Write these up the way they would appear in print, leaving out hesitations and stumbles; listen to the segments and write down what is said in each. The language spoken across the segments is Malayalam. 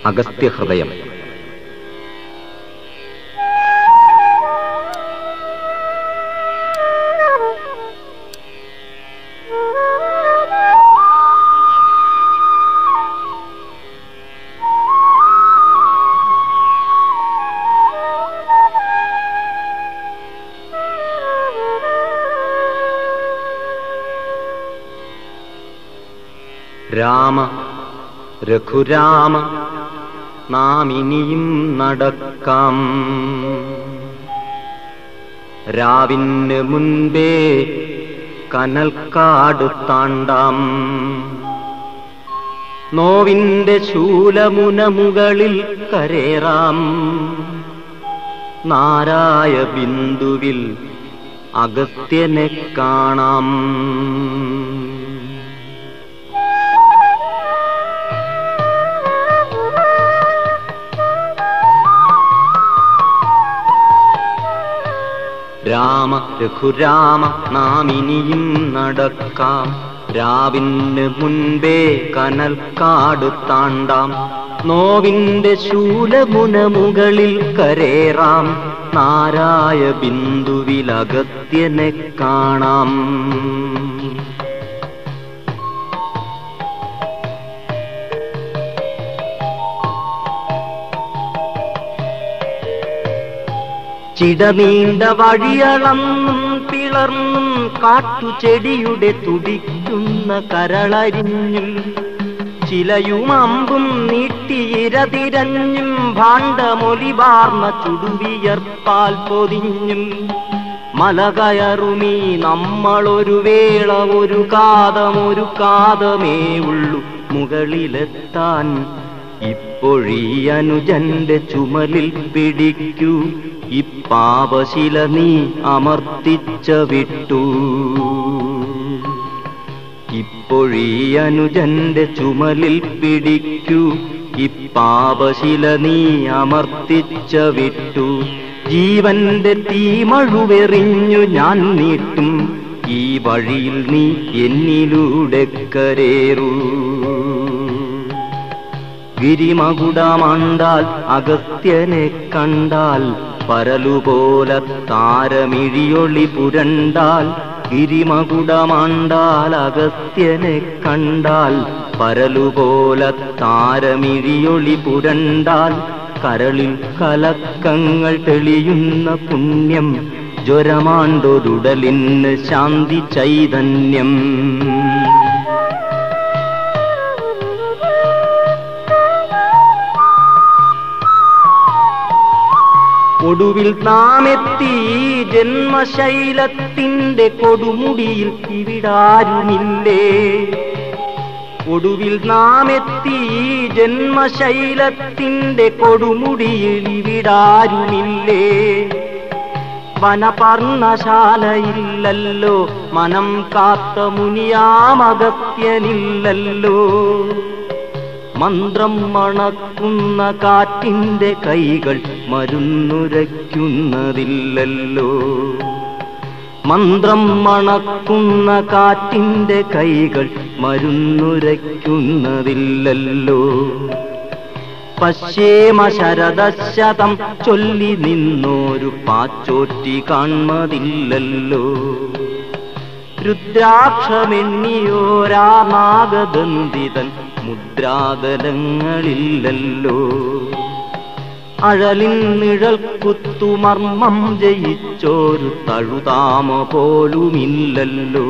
അഗസ്ത്യഹൃദയം. രാമ രഘുരാമ നാം ഇനിയും നടക്കാം, രാവിന് മുൻപേ കനൽക്കാട് താണ്ടാം. നോവിന്റെ ശൂലമുന മുകളിൽ കരേറാം, നാരായ ബിന്ദുവിൽ അഗസ്ത്യനെ കാണാം. രാമ രഘുരാമ നാം ഇനിയും നടക്കാം, രാവിന് മുൻപേ കനൽക്കാട് താണ്ടാം. നോവിന്റെ ശൂലമുന മുകളിൽ കരേറാം, നാരായ ബിന്ദുവിൽ അഗസ്ത്യനെ കാണാം. ചിടനീണ്ട വഴിയളന്നും പിളർന്നും കാട്ടുചെടിയുടെ തുടിക്കുന്ന കരളരിഞ്ഞും ചിലയും അമ്പും നീട്ടിയിരതിരഞ്ഞും ഭാണ്ഡമൊലിവാർന്ന ചുടുവിയർപ്പാൽ പൊതിഞ്ഞും മലകയറുമീ നമ്മളൊരു വേള ഒരു കാതമേ ഉള്ളു മുകളിലെത്താൻ. ഇപ്പൊഴീ അനുജന്റെ ചുമലിൽ പിടിക്കൂ, ഇപ്പാപശില നീ അമർത്തിച്ച വിട്ടു. ഇപ്പൊഴീ അനുജന്റെ ചുമലിൽ പിടിക്കൂ, ഇപ്പാപശില നീ അമർത്തിച്ച വിട്ടു. ജീവന്റെ തീമഴുവെറിഞ്ഞു ഞാൻ നീട്ടും, ഈ വഴിയിൽ നീ എന്നിലൂടെ കരേറൂ. ഗിരിമകുടമാണ്ടാൽ അഗസ്ത്യനെ കണ്ടാൽ, പരലുപോലെ താരമിഴിയൊളി പുരണ്ടാൽ. ഗിരിമകുടമാണ്ടാൽ അഗസ്ത്യനെ കണ്ടാൽ, പരലുപോലെ താരമിഴിയൊളി പുരണ്ടാൽ. കരളിൽ കലക്കങ്ങൾ തെളിയുന്ന പുണ്യം, ജ്വരമാണ്ടൊരുടലിന് ശാന്തി ചൈതന്യം. ഒടുവിൽ നാമെത്തി ജന്മശൈലത്തിന്റെ കൊടുമുടിയിൽ, ഇവിടാരുമില്ലേ. ഒടുവിൽ നാമെത്തി ജന്മശൈലത്തിന്റെ കൊടുമുടിയിൽ, ഇവിടാരുമില്ലേ. വനപർണശാലയില്ലല്ലോ, മനം കാത്ത മുനിയാമഗസ്ത്യനില്ലല്ലോ. മന്ത്രം മണക്കുന്ന കാറ്റിന്റെ കൈകൾ മരുന്നുരയ്ക്കുന്നതില്ലല്ലോ. മന്ത്രം മണക്കുന്ന കാറ്റിന്റെ കൈകൾ മരുന്നുരയ്ക്കുന്നതില്ലല്ലോ. പശ്യേമ ശരദശതം ചൊല്ലി നിന്നോരു പാച്ചോറ്റി കാൺമതില്ലല്ലോ. രുദ്രാക്ഷമെണ്ണിയോരാ നാഗദന്തിതൻ മുദ്രാതലങ്ങളില്ലല്ലോ. അഴലിൻ നിഴൽ കുത്തുമർമ്മം ജയിച്ചോരു തഴുതാമ പോലുമില്ലല്ലോ.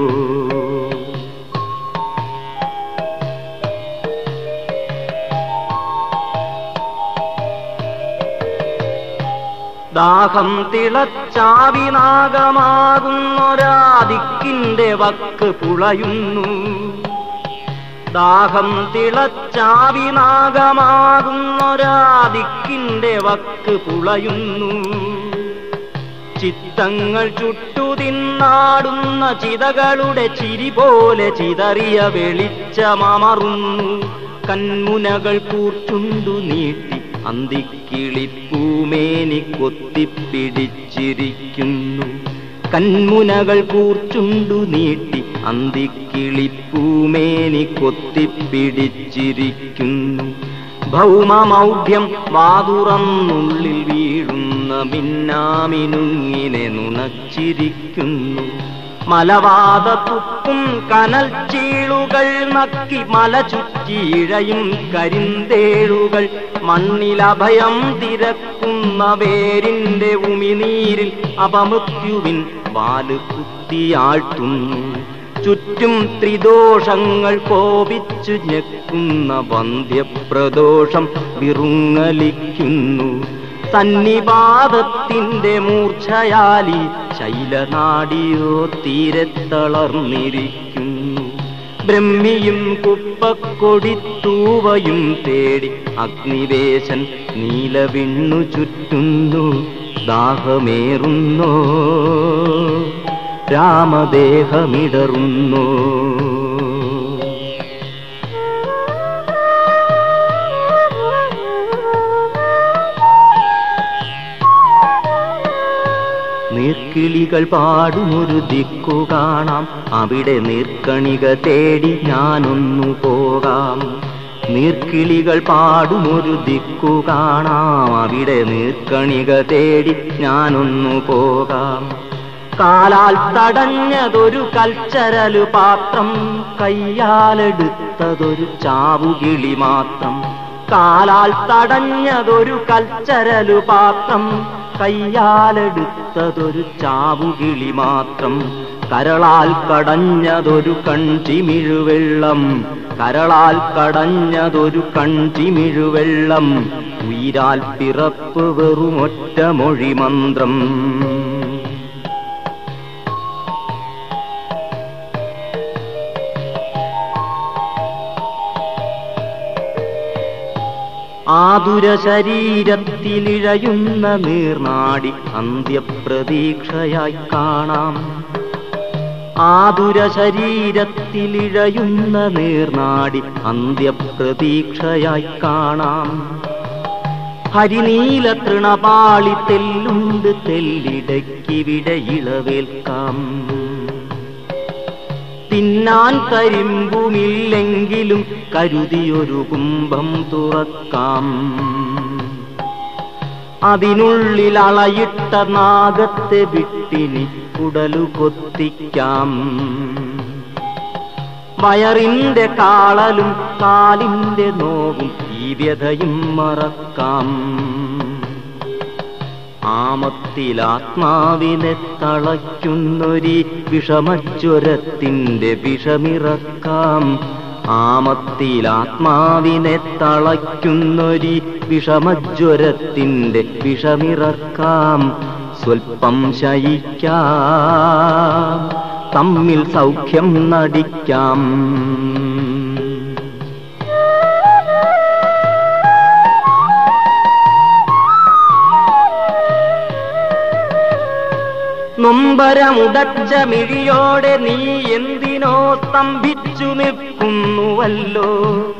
ദാഹം തിളച്ചാവിനാഗമാകുന്നൊരാദിക്കിന്റെ വക്ക് പുളയുന്നു. ദാഹം തിളച്ചാവിനാഗമാകുന്നൊരാദിക്കിന്റെ വക്ക് പുളയുന്നു. ചിത്തങ്ങൾ ചുട്ടുതിന്നാടുന്ന ചിതകളുടെ ചിരി പോലെ ചിതറിയ വെളിച്ചമമറുന്നു. കൺമുനകൾ കൂർച്ചുണ്ടു നീട്ടി അന്തിക്കിളിപ്പൂമേനി കൊത്തിപ്പിടിച്ചിരിക്കുന്നു. കൺമുനകൾ കൂർച്ചുണ്ടു നീട്ടി അന്തിക്കിളിപ്പൂമേനി കൊത്തിപ്പിടിച്ചിരിക്കുന്നു. ഭൗമമൗഢ്യം വാതുറന്നുള്ളിൽ വീഴുന്ന മിന്നാമിനുങ്ങിനെ നുണച്ചിരിക്കുന്നു. മലവാതത്തുപ്പും കനൽ ചീളുകൾ നക്കി മല ചുറ്റിയിഴയും കരിന്തേഴുകൾ മണ്ണിലഭയം തിരക്കുന്ന വേരിന്റെ ഉമിനീരിൽ അപമൃത്യുവിൻ വാല് കുത്തിയാഴ്ത്തുന്നു. ചുറ്റും ത്രിദോഷങ്ങൾ കോപിച്ചു ഞെക്കുന്ന വന്ധ്യപ്രദോഷം വിറുങ്ങലിക്കുന്നു. സന്നിപാതത്തിന്റെ മൂർച്ഛയാലി ശൈലനാടിയോ തീരെ തളർന്നിരിക്കുന്നു. ബ്രഹ്മിയും കുപ്പക്കൊടിത്തൂവയും തേടി അഗ്നിവേശൻ നീലവിണ്ണു ചുറ്റുന്നു. ദാഹമേറുന്നോ രാമദേഹമിടറുന്നു. നീർക്കിളികൾ പാടുമൊരു ദിക്കു കാണാം, അവിടെ നീർക്കണിക തേടി ഞാനൊന്നു പോകാം. നീർക്കിളികൾ പാടുമൊരു ദിക്കു കാണാം, അവിടെ നീർക്കണിക തേടി ഞാനൊന്നു പോകാം. കാലാൽ തടഞ്ഞതൊരു കൽച്ചരലു പാത്രം, കയ്യാലെടുത്തതൊരു ചാവുകിളി മാത്രം. കാലാൽ തടഞ്ഞതൊരു കൽച്ചരലു പാത്രം, കയ്യാലെടുത്തതൊരു ചാവുകിളി മാത്രം. കരളാൽ കടഞ്ഞതൊരു കൺചിമിഴുവെള്ളം, കരളാൽ കടഞ്ഞതൊരു കൺചിമിഴുവെള്ളം. ഉയിരാൽ പിറപ്പ് വെറുമൊറ്റ മൊഴിമന്ത്രം. ആതുര ശരീരത്തിലിഴയുന്ന നീർനാടി അന്ത്യപ്രതീക്ഷയായി കാണാം. ആതുര ശരീരത്തിലിഴയുന്ന നീർനാടി അന്ത്യപ്രതീക്ഷയായി കാണാം. ഹരിനീല തൃണപാളി തെല്ലുണ്ട്, തെല്ലിടയ്ക്കിവിടെ ഇളവേൽക്കാം. തിന്നാൻ കരിമ്പുമില്ലെങ്കിലും കരുതിയൊരു കുംഭം തുറക്കാം. അതിനുള്ളിൽ അളയിട്ട നാഗത്തെ വിട്ടിനി കുടലു കൊത്തിക്കാം. വയറിന്റെ കാളലും കാലിന്റെ നോവും ഈ വ്യഥയും മറക്കാം. ആമത്തിലാത്മാവിനെ തളയ്ക്കുന്നൊരി വിഷമജ്വരത്തിന്റെ വിഷമിറക്കാം. ആമത്തിലാത്മാവിനെ തളയ്ക്കുന്നൊരി വിഷമജ്വരത്തിന്റെ വിഷമിറക്കാം. സ്വൽപ്പം ശയിക്കാം, തമ്മിൽ സൗഖ്യം നടിക്കാം. നൊമ്പരമുടച്ച മിഴിയോടെ നീ എന്തിനോ സ്തംഭിച്ചു നിൽക്കുന്നുവല്ലോ.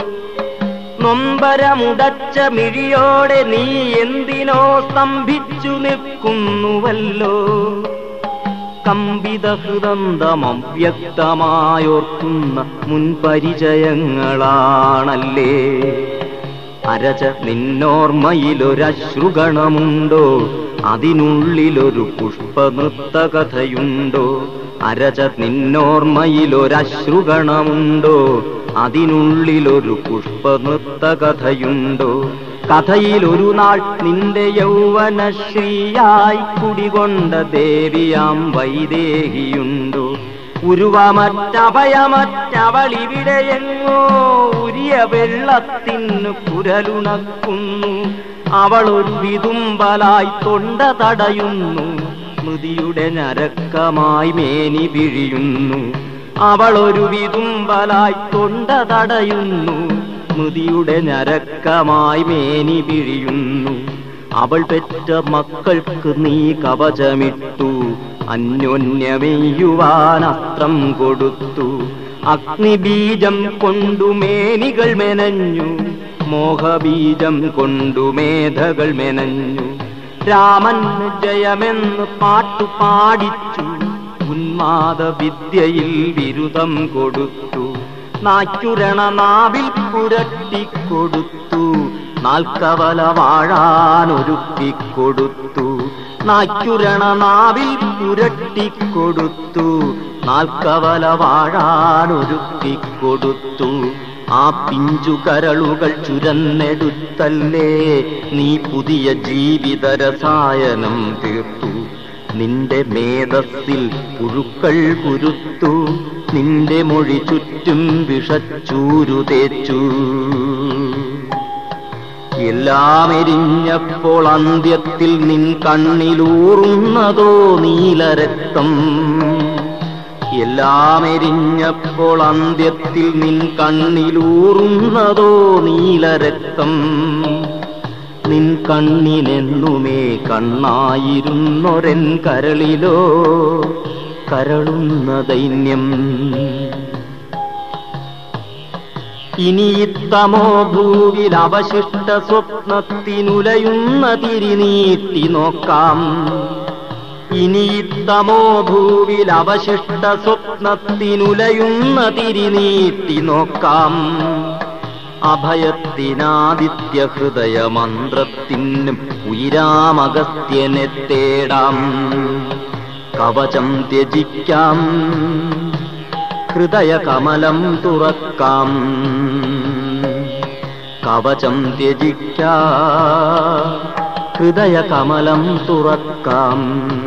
നൊമ്പരമുടച്ച മിഴിയോടെ നീ എന്തിനോ സ്തംഭിച്ചു നിൽക്കുന്നുവല്ലോ. കമ്പിത ഹൃദന്തമം വ്യക്തമായോർക്കുന്ന മുൻപരിചയങ്ങളാണല്ലേ. അരച നിന്നോർമ്മയിലൊരശ്രുഗണമുണ്ടോ, അതിനുള്ളിലൊരു പുഷ്പനൃത്തകഥയുണ്ടോ. അരച നിന്നോർമ്മയിലൊരശ്രുഗണമുണ്ടോ, അതിനുള്ളിലൊരു പുഷ്പനൃത്തകഥയുണ്ടോ. കഥയിലൊരു നാൾ നിന്റെ യൗവനശ്രീയായി കുടികൊണ്ട ദേവിയാം വൈദേഹിയുണ്ടോ. ഉരുവമറ്റഭയമറ്റവളിവിടെയെങ്ങോ ഉരിയ വെള്ളത്തിനു കുരലുണക്കുന്നു. അവളൊരു വിതുമ്പലായി തൊണ്ട തടയുന്നു, സ്മൃതിയുടെ ഞരക്കമായി മേനി പിഴിയുന്നു. അവളൊരു വിതുമ്പലായി തൊണ്ട തടയുന്നു, സ്മൃതിയുടെ ഞരക്കമായി മേനി പിഴിയുന്നു. അവൾ പെറ്റ മക്കൾക്ക് നീ കവചമിട്ടു, അന്യോന്യമെയ്യുവാൻ അസ്ത്രം കൊടുത്തു. അഗ്നിബീജം കൊണ്ടു മേനികൾ മെനഞ്ഞു, മോഹബീജം കൊണ്ടു മേധകൾ മെനഞ്ഞു. രാമൻ ജയമെന്ന് പാട്ടുപാടിച്ചു, ഉന്മാദ വിദ്യയിൽ ബിരുദം കൊടുത്തു. നായ്ക്കുരണ നാവിൽ പുരട്ടിക്കൊടുത്തു, നാൽക്കവല വാഴാനൊരുക്കിക്കൊടുത്തു. നായ്ക്കുരണ നാവിൽ പുരട്ടിക്കൊടുത്തു, നാൽക്കവല വാഴാനൊരുക്കിക്കൊടുത്തു. ആ പിഞ്ചു കരളുകൾ ചുരന്നെടുത്തല്ലേ നീ പുതിയ ജീവിതരസായനം തീർത്തു. നിന്റെ മേധസ്സിൽ പുഴുക്കൾ കുരുത്തു, നിന്റെ മൊഴി ചുറ്റും വിഷച്ചൂരു തേച്ചു. എല്ലാം എരിഞ്ഞപ്പോൾ അന്ത്യത്തിൽ നിൻ കണ്ണിലൂറുന്നതോ നീലരക്തം. എല്ലാം എരിഞ്ഞപ്പോൾ അന്ത്യത്തിൽ നിൻ കണ്ണിലൂറുന്നതോ നീലരക്തം. നിൻ കണ്ണിനെന്നുമേ കണ്ണായിരുന്നൊരൻ കരളിലോ കരളുന്ന ദൈന്യം. ഇനിയിത്തമോ ഭൂവിൽ അവശിഷ്ട സ്വപ്നത്തിനുലയുന്ന തിരിനീട്ടി നോക്കാം. ഇനിയിത്തമോ ഭൂവിൽ അവശിഷ്ട സ്വപ്നത്തിനുലയുന്ന തിരിനീട്ടി നോക്കാം. അഭയത്തിനാദിത്യ ഹൃദയ മന്ത്രത്തിനും ഉയരാമഗസ്ത്യനെ തേടാം. കവചം ത്യജിക്കാം, ഹൃദയ കമലം തുറക്കാം. കവചം ത്യജിക്കാം, ഹൃദയ കമലം തുറക്കാം.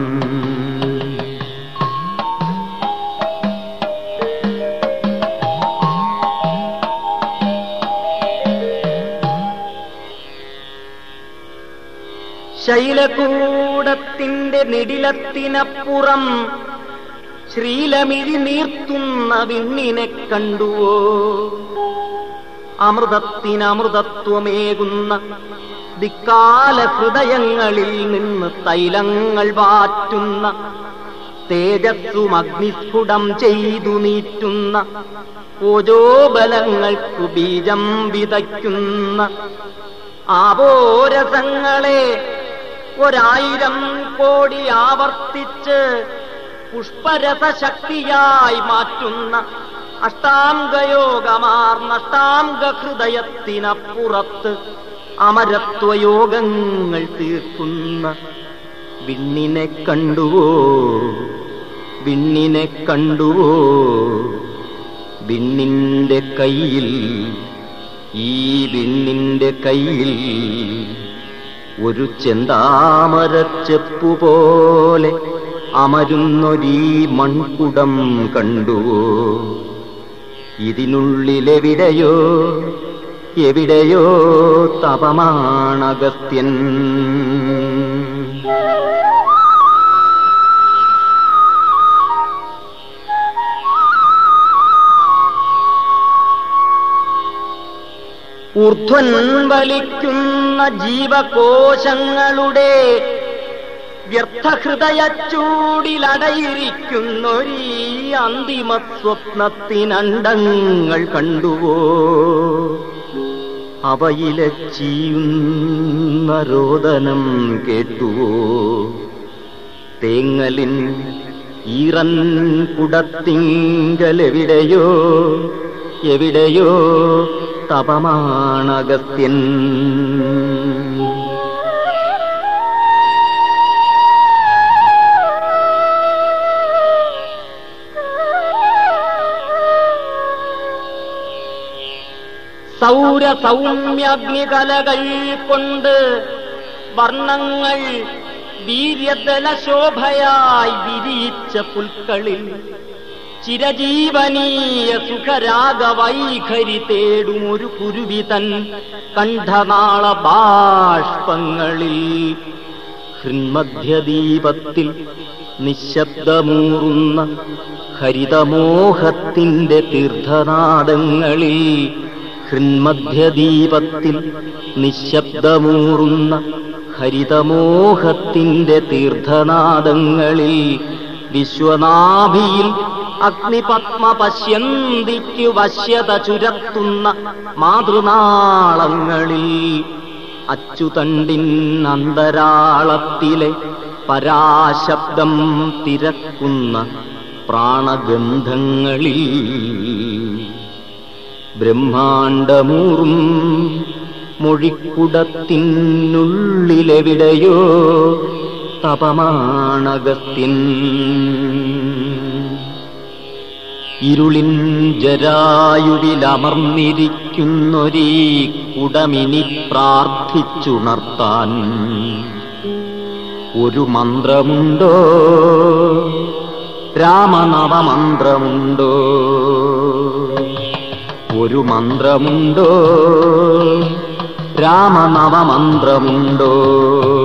ശൈലകൂടത്തിന്റെ നെടിലത്തിനപ്പുറം ശ്രീലമിഴി നീർത്തുന്ന വിണ്ണിനെ കണ്ടുവോ? അമൃതത്തിനമൃതത്വമേകുന്ന ദിക്കാല ഹൃദയങ്ങളിൽ നിന്ന് തൈലങ്ങൾ വാറ്റുന്ന തേജസ്സും അഗ്നിസ്ഫുടം ചെയ്തു നീറ്റുന്ന ഓജോബലങ്ങൾക്കു ബീജം വിതയ്ക്കുന്ന ആപോരസങ്ങളെ 1000 കോടി ആവർത്തിച്ച് പുഷ്പരസശക്തിയായി മാറ്റുന്ന അഷ്ടാംഗയോഗമാർന്ന അഷ്ടാംഗ ഹൃദയത്തിനപ്പുറത്ത് അമരത്വയോഗങ്ങൾ തീർക്കുന്ന വിണ്ണിനെ കണ്ടുവോ? വിണ്ണിനെ കണ്ടുവോ? വിണ്ണിന്റെ കയ്യിൽ, ഈ വിണ്ണിന്റെ കയ്യിൽ ഒരു ചെന്താമരച്ചെപ്പുപോലെ അമരുന്നൊരീ മൺകുടം കണ്ടുവോ? ഇതിനുള്ളിലെവിടെയോ എവിടെയോ തപമാണഗസ്ത്യൻ. ഊർധ്വൻ വലിക്കുന്ന ജീവകോശങ്ങളുടെ വ്യർത്ഥഹൃദയച്ചൂടിലടയിരിക്കുന്നൊരീ അന്തിമ സ്വപ്നത്തിനണ്ടങ്ങൾ കണ്ടുവോ? അവയിലെ ചീയുന്ന രോദനം കേട്ടുവോ? തേങ്ങലിൻ ഈറൻ കുടത്തിങ്കലെവിടെയോ എവിടെയോ തപമാണഗസ്ത്യൻ. സൗരസൗമ്യാഗ്നികലകൾ കൊണ്ട് വർണ്ണങ്ങൾ വീര്യദലശോഭയായി വിരിയിച്ച പുൽക്കളിൽ ചിരജീവനീയ സുഖരാഗവൈഖരി തേടും ഒരു കുരുവിതൻ കണ്ഠനാള ബാഷ്പങ്ങളിൽ ഹൃന്മധ്യദീപത്തിൽ നിശബ്ദമൂറുന്ന ഹരിതമോഹത്തിന്റെ തീർത്ഥനാദങ്ങളിൽ ഹൃന്മധ്യദീപത്തിൽ നിശബ്ദമൂറുന്ന ഹരിതമോഹത്തിന്റെ തീർത്ഥനാദങ്ങളിൽ വിശ്വനാഭിയിൽ അഗ്നിപത്മ പശ്യന്തിക്കു വശ്യത ചുരത്തുന്ന മാതൃനാളങ്ങളിൽ അച്ചുതണ്ടിൻ അന്തരാളത്തിലെ പരാശബ്ദം തിരക്കുന്ന പ്രാണഗന്ധങ്ങളിൽ ബ്രഹ്മാണ്ടമൂറും മൊഴിക്കുടത്തിനുള്ളിലെവിടെയോ തപമാണഗസ്ത്യൻ. ഇരുളിൻ ജരായുവിലമർന്നിരിക്കുന്നൊരീ കുടമിനി പ്രാർത്ഥിച്ചുണർത്താൻ ഒരു മന്ത്രമുണ്ടോ, രാമനവമന്ത്രമുണ്ടോ? ഒരു മന്ത്രമുണ്ടോ, രാമനവമന്ത്രമുണ്ടോ?